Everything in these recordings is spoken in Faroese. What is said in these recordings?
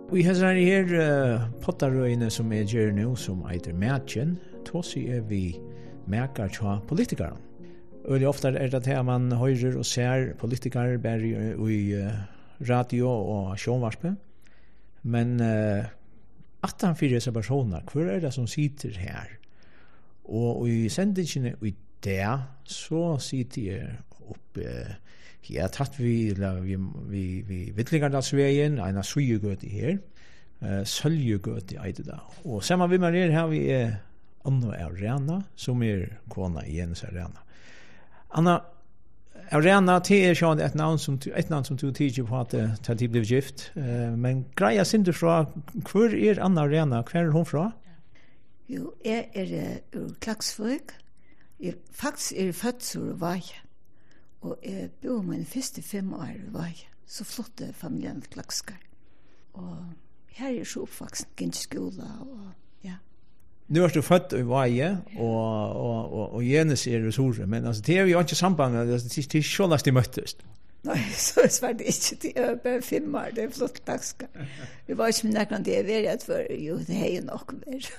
Vi har her pottarøyene som gjør nå, som heter Mætjen, tås vi mækar tja politikere. Og ofte det at man hører og ser politikere bare i radio og sjånvarspe, men at han fyrir disse personer, hvor det som sitter her? Og i sendingene i det, så sitter jeg opp tatt vi Vittlingardagsveien, en av Sujegøt i her, Sølgjegøt i Eideda. Og sammen med meg her vi Anna Arena, som kona i Jens Arena. Anna Arena, det sånn et navn som du tidser på at de ble gift, men greia sinter fra, hvor Anna Arena, hvor hun fra? Jo, jeg ur Klaksvøk, faktisk født ur Vaje. Og jeg bor min første 5 år i Vaje, så flotte familien Klakskar. Og her så oppvaksen, gikk skola, og ja. Nu er du født i Vaje, og Jenes ressourcer, men altså, det jo ikke samband, det så last de møttes. Nei, så var det ikke, det bare 5 år, det flott Klakskar. Vi var ikke med nærkene det verret for, jo, det jo nok mer.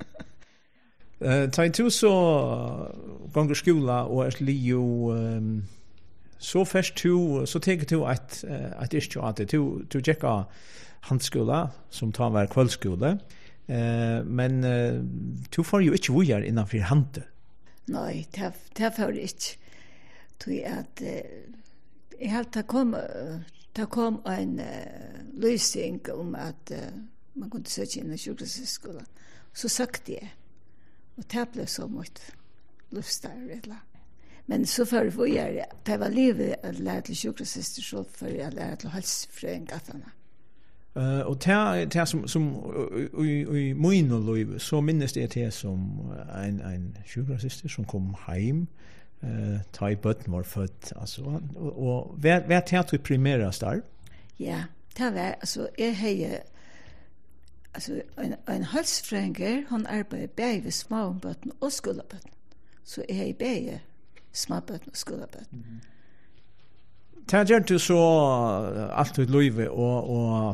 Ta du så ganger skola og Lio så først så tenker du at ikke at du tjekker handskola som tar hver kveldskola men du får jo ikke vujer innenfor hande. Nei, det får jeg ikke. Tog at jeg helt det kom en løsning om at man kunne søke inn i sjukhuskolen. Så sagte jeg og det ble så mye luftstarv. Men så før vi det var livet å lære til sjukhussøster, så før jeg lære til halsfrøyngattene. Og det som i min liv, så minnes det til som en sjukhussøster som kom hjem, ta i bøtten var født. Altså, og hva det til primære starv? Ja, det var, altså, jeg har alltså en halsfränger hon arbetar bägge vid småbötten och skolabötten. Så är i bägge småbötten och skolabötten. Tager du så allt ut löve och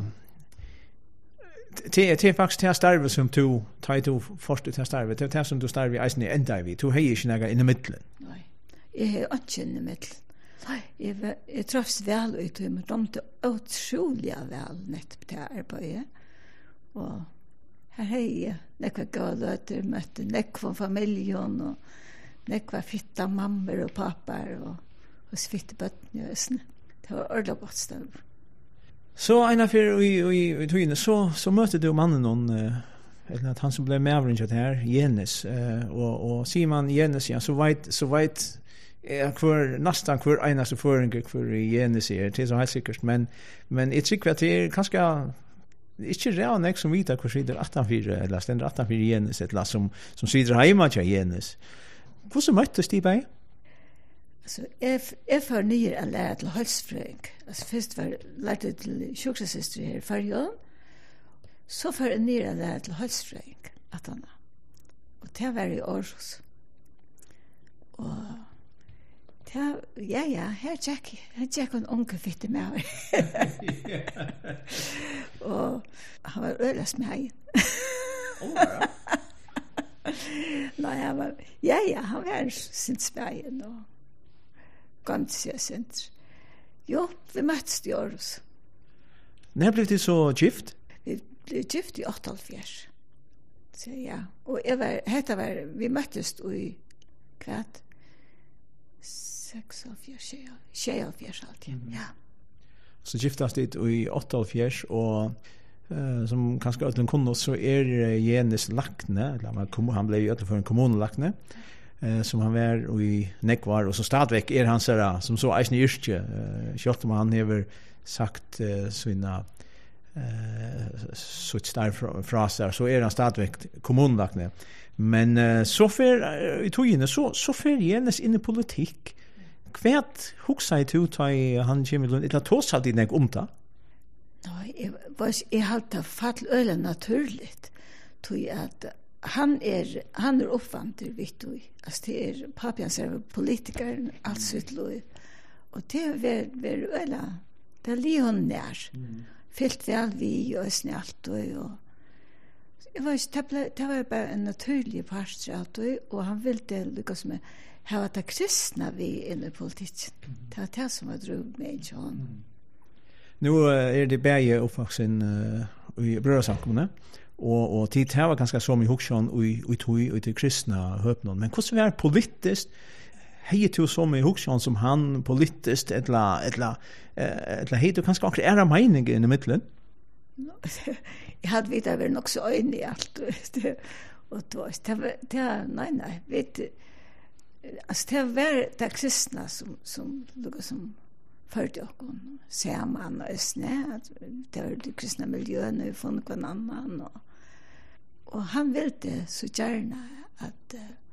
det faktiskt det starvet som du tar du först det starvet det som du starvet i isen i ända vi du har ju några i mitten. Nej. Jag har inte i mitten. Nej, jag träffas väl ut med dem till otroliga väl nätt på det arbetet. Og her har jeg nekva galøter, møtte nekva familjen, og nekva fitta mammer og papper, og fitte bøtten i øsene. Det var ordentlig godt sted. Så en av i togene, så møtte du mannen noen, eller at han som ble medvringet her, Jenes, og sier man Jenes, ja, så vet nästan hver eneste føringer hver Jenes det så helt sikkert, men jeg tykker at det kanskje ikke redan som vita hur sitter 84 eller ständer 84 Jenes ett lass som sitter hemma till Jenes. Hur så möttes de bei? Alltså jag för ner en lära till halsfröng. Alltså först var lärde till sjukhussöster här för så för ner en lära till halsfröng att han. Och det var i Århus. Och ja, her Jack en onkel fitte med meg. Og han var øyest med meg. Nei, han var, han var sinns med meg, og ganske sinns. Jo, vi møttes i Århus. Når blev det så gift? Vi blev gift i 78. Så ja, og vi møttes i kvart. 46 alltid, ja. Så giftas det i 78 og som kanskje alle kunne så Jenes lakne, eller han ble jo for en kommunelakne, som han var i Nekvar, og så stadvekk han som så eisne yrke, kjøtt om han hever sagt sina så starv fra seg, så han stadvekk kommunelakne. Men så fer i togene, så fer Jenes inn i politikk. Kvært hugsa du ta han Jimmy eller tåsa din eg om det? Nei, jeg halte fall øyla naturligt. Tog at han oppvandrer, vet du. Altså, det papians politikeren, alt sitt lov. Og det er øyla, det er li hon nær. fyllt väl vi och snällt och jag vet det var bara en naturlig part och han ville lyckas med ha det kristna vi in i politiken. Det var det som var dröm med John. Nu det bäge uppvuxen i brödrasamkomne och tid här var ganska som i huxon och till kristna höpnon. Men hur var politiskt hej till som i huxon som han politiskt eller hej kanske också era mening i mitten. Jag hade vid det var nog så in i allt och då nej vet alltså det var det kristna som förde och ser man och snä det var det kristna miljön och från någon annan och han ville så gärna att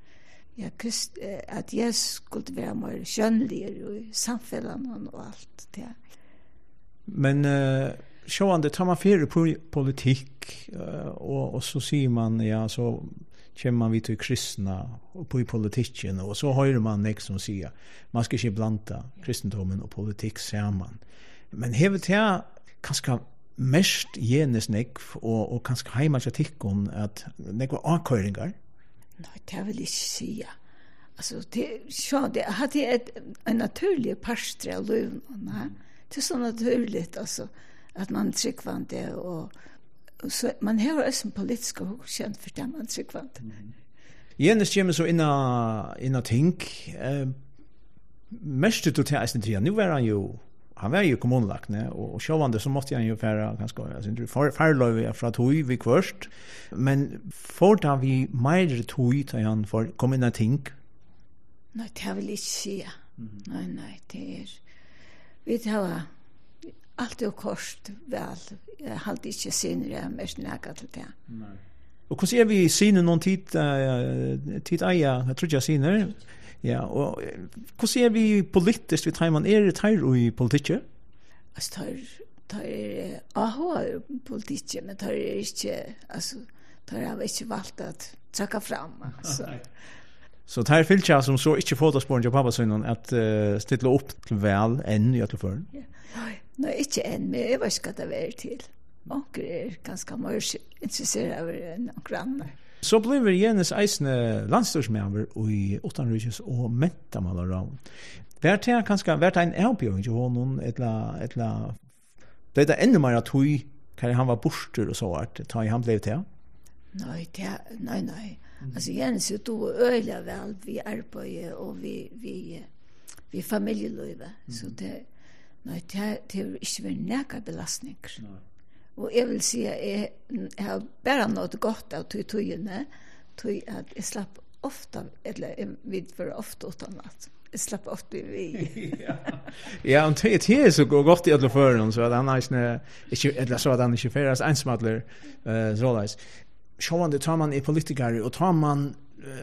att Jesus skulle vara mer skönlig i samhällen och allt det. Men sjåande tar man för politik och så ser man ja så kommer man vid till kristna och på i politiken och så hör man näck som säger man ska inte blanda kristendomen och politik samman. Men hevet här kanske mest genesnäck och kanske heimatratik om att några avköringar. Nej, det vill jag säga. Alltså det hade en naturlig parstra liv, nej. Det är så naturligt alltså att man tryckvante och så man har en politisk känt för det man tryckvante. Jenes kommer så inna ting mest ut till att nu han var ju kommunlagtne och självande så måste han ju färra ganska alltså farlöv från tog vi först men får vi mer tog till han för komma in ting. Nej, det vill jag säga. Nej, det vi har allt och kost väl. Jag har inte synre mest näka till det. Nej. Och hur ser vi synen någon tid jag tror jag syner. Ja, och hur ser vi politiskt vid man det här i politiken? Alltså tar politiken men tar inte alltså tar jag inte valt att trycka fram alltså. Så det här fyllt jag som så inte fotospåren jag pappa synen att ställa upp till väl än i alla fall. Nej, inte än, men jag vet inte vad det är till. Och ganska mer intresserad av en grann. Så blev Jenes eisne landstyrsmember i utanriks och mentamalaravn. Vært det kanskje vært en avbjøring til honom, etla det er enda mer at han var borster og så at han ble til? Nei. Altså Jenes er to øyla vel, vi arbeider og vi familieløyve, så det er ikke vært nækka belastninger. Og jeg vil si at jeg har bare nått godt av tøyene, at jeg slapp ofte, eller vi var ofte utenat. Jeg slapp ofte vi. Ja, og det er så godt i alle føren, så at han ikke, eller så at han ikke færes ensmadler, såleis. Sjående tar man i politikere, og tar man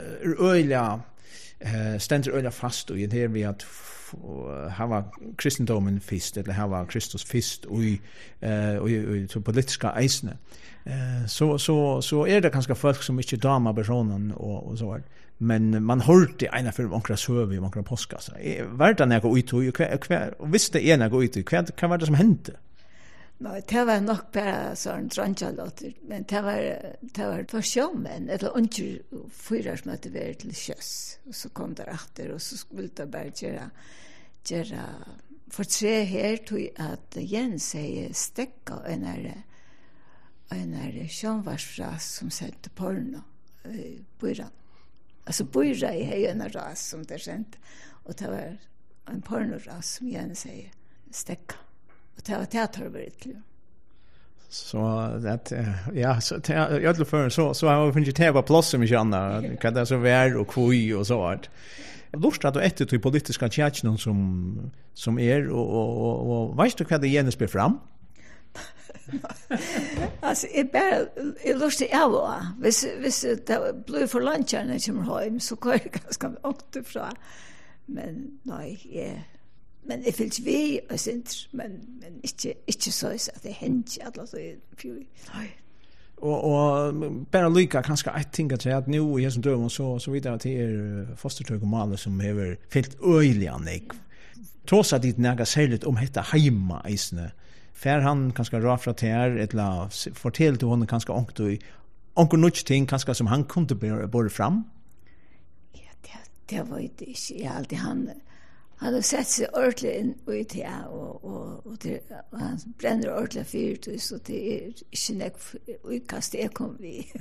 stendt øyla fast, og det er vi at hava kristendomen fyrst eller hava Kristus fyrst og i politiska eisne så det kanskje folk som ikke damer personen og så var men man hørte ena for onkra søv i onkra påskasser verden jeg går ut og hvis det ena går ut hva var det som hendte? Nei, det var nok bare sånn drøntjalåter, men det var for sjåmen, eller under 4 som hadde vært til kjøss, og så kom det etter, og så skulle det bare gjøre for 3 her, tog at Jens sier stekka en sjånvarsfras som sendte porno i Bøyran. Altså Bøyra er en ras som det sendte, og det var en pornoras som Jens sier stekka. Det var teaterverkligt. Så att ja så jag hade för så har jag funnit det var plats som inte andra kan det så vara och kvui och så vart. Lust att ett till politiska tjänsten som och vet du vad det Jens ber fram? Alltså är lust jag vis det blev för lunchen i Kimmerholm så går det ganska åt från men nej men det fylls vi och sent men inte så att det händer alla så nej och bara lika kanske jag tänker att nu är som döm och så vidare till fostertøy och mal som har fyllt öliga nek trots att det näga sälligt om hetta hemma isne Fär han kanske rå fra ter, eller fortell til hon kanske onko nutch ting kanske som han kunde börja fram. Ja, det var det inte. Jag alltid han har sett sig ordentligt in i det och han bränner ordentligt fyrt så det är inte näck utkast det kom vi.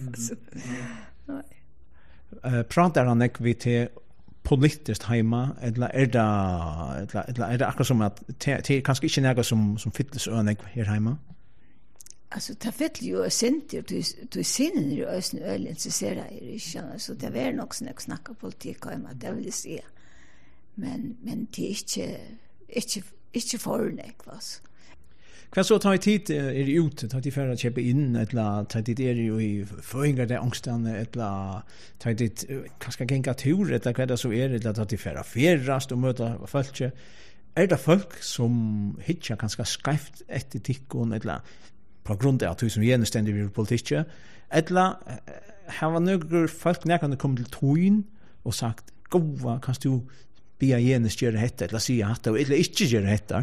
Pratar han näck vi till politiskt hemma eller är det akkurat som att det kanske inte något som fylldes önek här hemma? Alltså ta fyll ju sent du sinnen ju ösn ölen så ser det så det var nog snacka politik hemma det vill säga. Men det är inte förnek vas. Vad så tar tid är ute tar de för att köpa in eller tar det är ju i förringar det angstan eller tar det kanske gänga tur eller vad det så är det att de för att färras och möta folk är det folk som hittar ganska skräft etik och eller på grund av att du som genständig i politik eller har några folk när kan komma till toin och sagt goda kan du be genast göra detta eller säga att eller inte göra detta.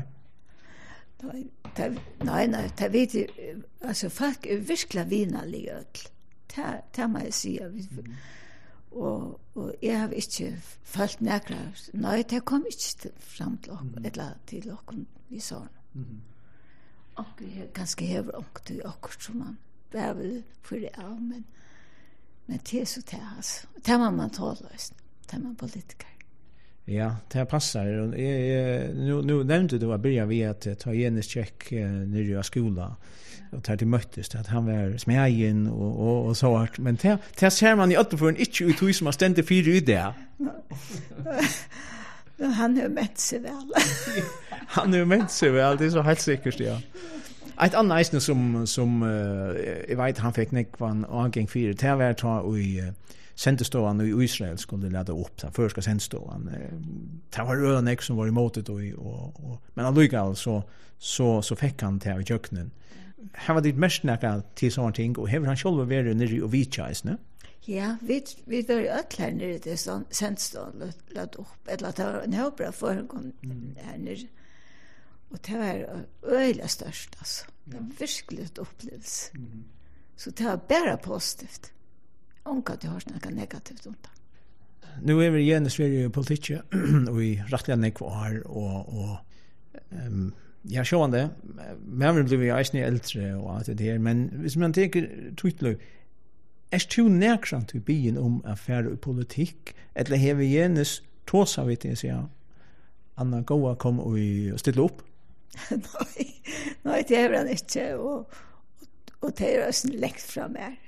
Nej, det vet jag. Alltså folk är verkligen vinaliga öll. Det må jag säga. Och jag har inte följt näkra. Nej, det kom inte fram till oss, eller till oss vi sa. Och jag ganska häver och det är också som man behöver för det av, men det är så det alltså. Det må man tala oss. Det man politiker. Ja, det passar. Nu nämnde du att börja vid att ta genescheck nere i skolan och ta till möttes att han var smägen och så vart. Men det ser man i återfören inte ut hur som har ständigt fyra i det. Han har mätt sig väl. Han har mätt sig väl, det är så helt säkert, ja. Ett annat ägna som jag vet han fick nekvan avgäng fyra, det var att ta i sendeståan i Israel skulle leda upp den första sendeståan. Det var önek som var emot det men allikevel så fick han det av jöknen. Här var det mest näka till sådana ting och hever han själv varit nere och vitjajs, ne? Ja, vi var ju ötlar nere till sendeståan lade upp, eller det var en höbra föregång här nere. Och det var öjla störst, alltså. Det var verkligt upplevelse. Så det var bara positivt. Onka det har snakka negativt om det. Nu är vi igen i Sverige politik och i rättliga nekvar och jag såg det. Men blev vi äldre äldre och allt det här. Men hvis man tänker tydligt, är du närkrant i byen om affärer och politik? Eller har vi genes tåsa vet jag säga? Anna Goa kom och ställa upp? Nej, det är han inte. Och det är också läckt fram här.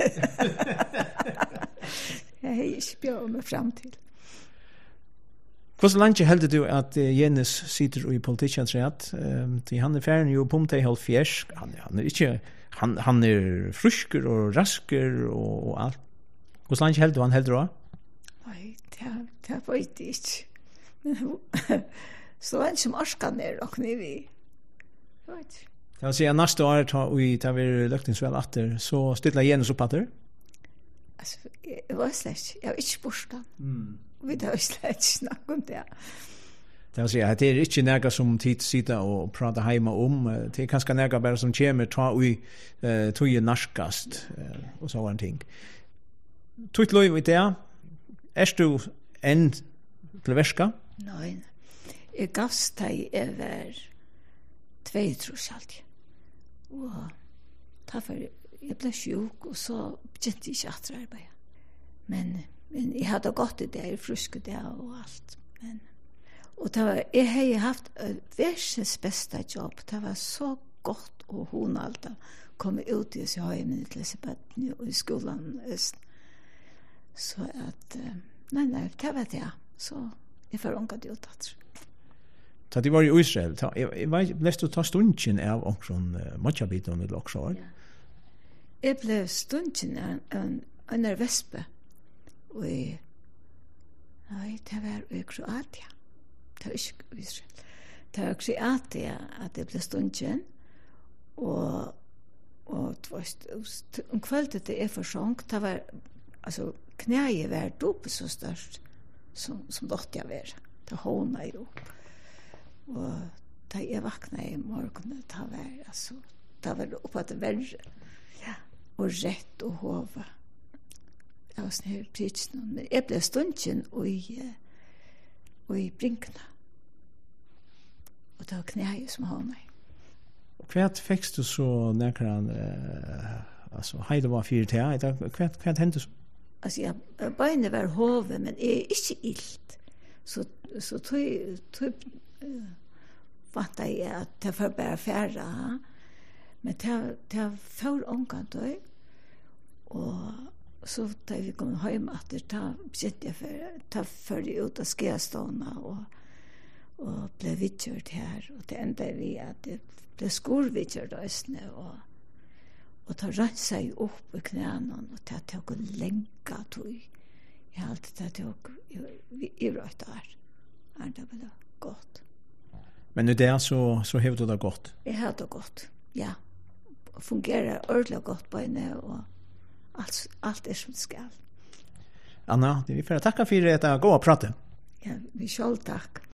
Jag har inte björn mig fram till. Hur så länge hade du att Jens sitter i politiken trätt? Han är färdig ju på till halv fjärs. Han är inte han är frisker och rasker och allt. Hur så länge hade du han helt då? Nej, det var inte. Så länge som orskar ner och ni vi. Vet. Jag vill säga nästa år tar vi löktingsväl efter så stilla Jens upp där. Alltså det var släkt. Jag är inte borsta. Vi har släkt snack om det. Det vill säga att det är inte några som tid sitta och prata hemma om. Det är kanske några bara som kommer tog ju narskast och så en ting. Tog lov vid det. Är du en till väska? Nej. Jag gavs dig över 2 trus alltid. Och därför jag blev sjuk och så begynte jag att arbeta. Men jag hade gått i det, frisk det och allt. Och det var, jag hade haft världens bästa jobb. Det var så gott och hon alltid kom ut i sig hemmen till Elisabeth i skolan. Så att, nej, det var det. Så jag förångade ut att så det var i Israel. Jag vet du ta stunden av omkring matchabiten eller också. Jag blev stunden en vespe. Och nej, det var i Kroatien. Det var inte Israel. Det var i Kroatien att det blev stunden. Och kvället det är försånk. Det var, alltså, knäet var dubbelt så störst som dotter jag var. Det hånade ju upp. Och da jeg vakna I morgen, ta var oppe at verre, ja, og rett og hova. Jeg var sånn her pritsene, men jeg ble stundjen i brinkene. Og det var knæet som har meg. Hva fikk du så nærkere, altså, heide var 4 til, hva hendte så? Altså, jeg bøyne var hove, men jeg ikke ilt. Så tog vant jeg at det var bare færre, men det var for omkant også. Og så da vi kom hjem etter, da begynte jeg for jeg ut av skjestående og ble vidtjørt her. Og det enda vi at det ble skolvidtjørt også, og ta rønt seg opp I knæene, og ta tog lenka tog. Jeg har alltid tatt tog I røyt der. Det var godt. Men I det så har du det godt? Jeg har det godt, ja. Fungerer ordentlig godt på henne, og alt som det skal. Anna, vi får takke for at jeg går og prate. Ja, vi selv takk.